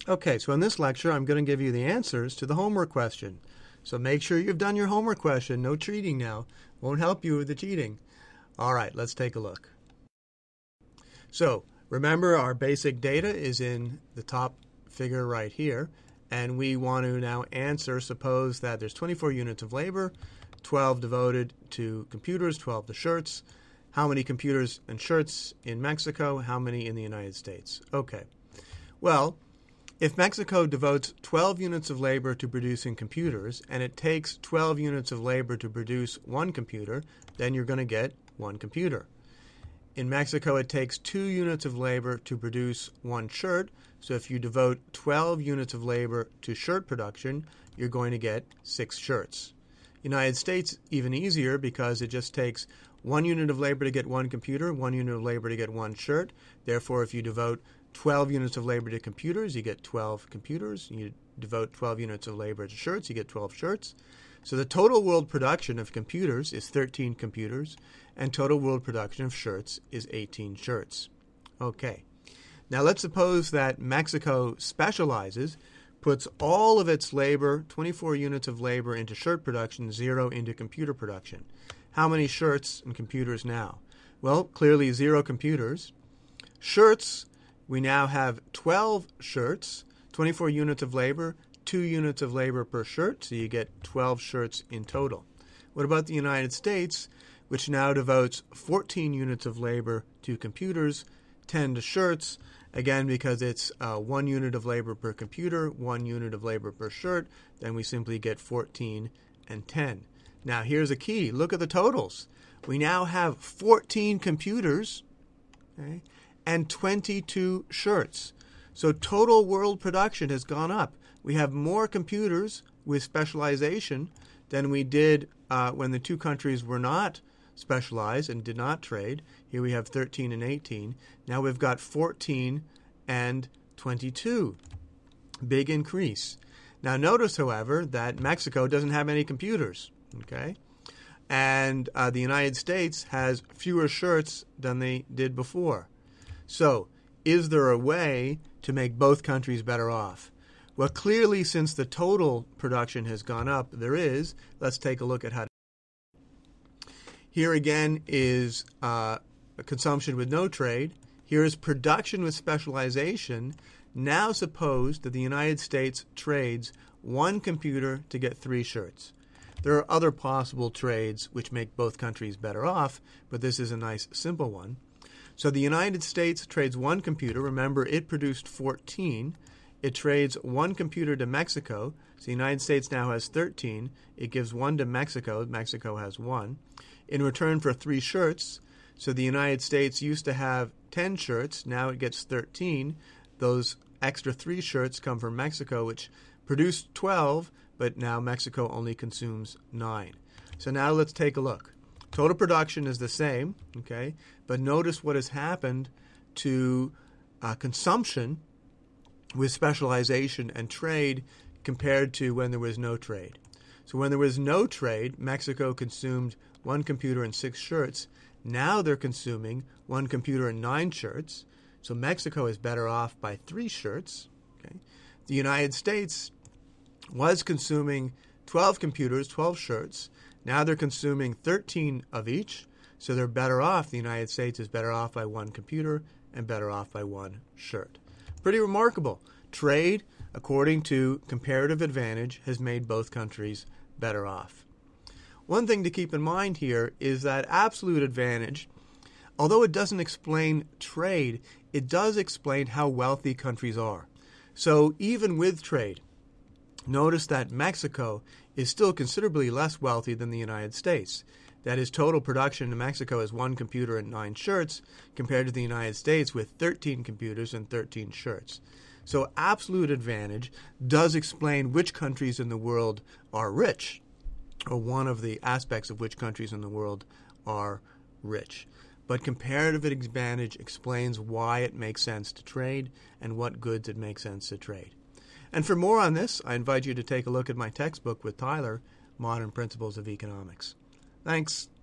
Okay, so in this lecture, I'm going to give you the answers to the homework question. So make sure you've done your homework question. No cheating now. Won't help you with the cheating. All right, let's take a look. So remember, our basic data is in the top figure right here. And we want to now answer, suppose that there's 24 units of labor, 12 devoted to computers, 12 to shirts. How many computers and shirts in Mexico? How many in the United States? Okay. Well, if Mexico devotes 12 units of labor to producing computers, and it takes 12 units of labor to produce one computer, then you're going to get one computer. In Mexico, it takes 2 units of labor to produce one shirt, so if you devote 12 units of labor to shirt production, you're going to get 6 shirts. United States, even easier because it just takes 1 unit of labor to get one computer, 1 unit of labor to get one shirt. Therefore, if you devote 12 units of labor to computers, you get 12 computers. You devote 12 units of labor to shirts, you get 12 shirts. So the total world production of computers is 13 computers, and total world production of shirts is 18 shirts. Okay. Now let's suppose that Mexico specializes, puts all of its labor, 24 units of labor, into shirt production, 0 into computer production. How many shirts and computers now? Well, clearly 0 computers. Shirts, we now have 12 shirts, 24 units of labor, 2 units of labor per shirt, so you get 12 shirts in total. What about the United States, which now devotes 14 units of labor to computers, 10 to shirts, again because it's 1 unit of labor per computer, 1 unit of labor per shirt, then we simply get 14 and 10. Now here's a key. Look at the totals. We now have 14 computers, okay, and 22 shirts. So total world production has gone up. We have more computers with specialization than we did when the two countries were not specialized and did not trade. Here we have 13 and 18. Now we've got 14 and 22. Big increase. Now notice, however, that Mexico doesn't have any computers, okay? And the United States has fewer shirts than they did before. So, is there a way to make both countries better off? Well, clearly, since the total production has gone up, there is. Let's take a look at how. Here again is consumption with no trade. Here is production with specialization. Now suppose that the United States trades 1 computer to get 3 shirts. There are other possible trades which make both countries better off, but this is a nice simple one. So the United States trades 1 computer. Remember, it produced 14. It trades 1 computer to Mexico. So the United States now has 13. It gives 1 to Mexico. Mexico has 1. In return for 3 shirts, so the United States used to have 10 shirts. Now it gets 13. Those extra 3 shirts come from Mexico, which produced 12, but now Mexico only consumes 9. So now let's take a look. Total production is the same, okay, but notice what has happened to consumption with specialization and trade compared to when there was no trade. So when there was no trade, Mexico consumed 1 computer and 6 shirts. Now they're consuming 1 computer and 9 shirts. So Mexico is better off by 3 shirts. Okay. The United States was consuming 12 computers, 12 shirts. Now they're consuming 13 of each, so they're better off. The United States is better off by 1 computer and better off by 1 shirt. Pretty remarkable. Trade, according to comparative advantage, has made both countries better off. One thing to keep in mind here is that absolute advantage, although it doesn't explain trade, it does explain how wealthy countries are. So even with trade, notice that Mexico is still considerably less wealthy than the United States. That is, total production in Mexico is 1 computer and 9 shirts, compared to the United States with 13 computers and 13 shirts. So absolute advantage does explain which countries in the world are rich, or one of the aspects of which countries in the world are rich. But comparative advantage explains why it makes sense to trade and what goods it makes sense to trade. And for more on this, I invite you to take a look at my textbook with Tyler, Modern Principles of Economics. Thanks.